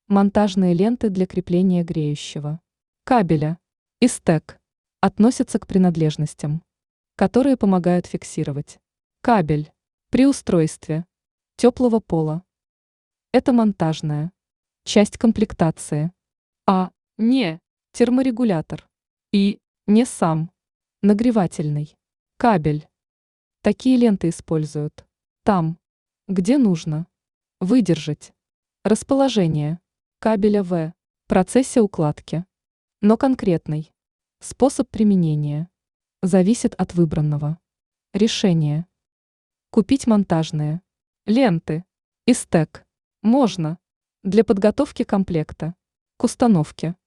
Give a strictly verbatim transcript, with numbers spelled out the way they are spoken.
Монтажные ленты для крепления греющего кабеля и стек относятся к принадлежностям, которые помогают фиксировать кабель при устройстве теплого пола. Это монтажная часть комплектации, а не терморегулятор и не сам нагревательный кабель. Такие ленты используют там, где нужно выдержать расположение кабеля в процессе укладки. Но конкретный способ применения зависит от выбранного решения. Купить монтажные ленты и стек можно для подготовки комплекта к установке